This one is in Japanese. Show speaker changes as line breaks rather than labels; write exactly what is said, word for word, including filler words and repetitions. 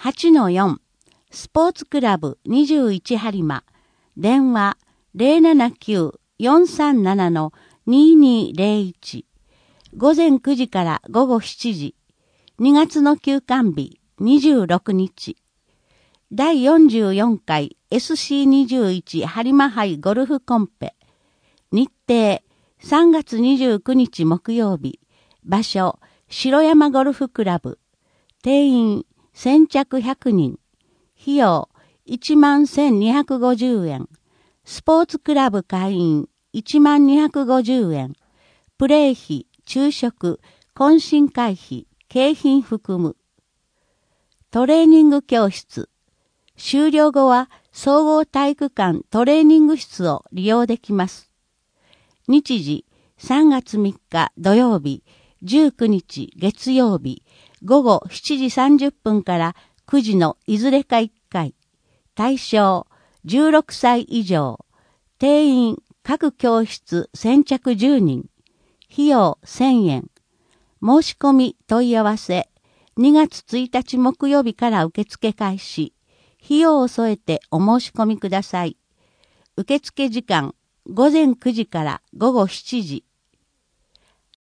はちのよん スポーツクラブにじゅういち播磨電話 ゼロななきゅう よんさんなな ににゼロいち午前くじから午後しちじにがつの休館日にじゅうろくにちだいよんじゅうよんかい エスシーにじゅういち 播磨杯ゴルフコンペ日程さんがつにじゅうくにち木曜日場所城山ゴルフクラブ定員先着ひゃくにん費用いちまんせんにひゃくごじゅうえんスポーツクラブ会員いちまんにひゃくごじゅうえんプレー費昼食懇親会費景品含むトレーニング教室終了後は総合体育館トレーニング室を利用できます日時さんがつみっか土曜日じゅうくにち月曜日午後しちじさんじゅっぷんからくじのいずれかいっかい対象じゅうろくさい以上定員各教室先着じゅうにん費用せんえん申し込み問い合わせにがつついたち木曜日から受付開始費用を添えてお申し込みください受付時間午前くじから午後しちじ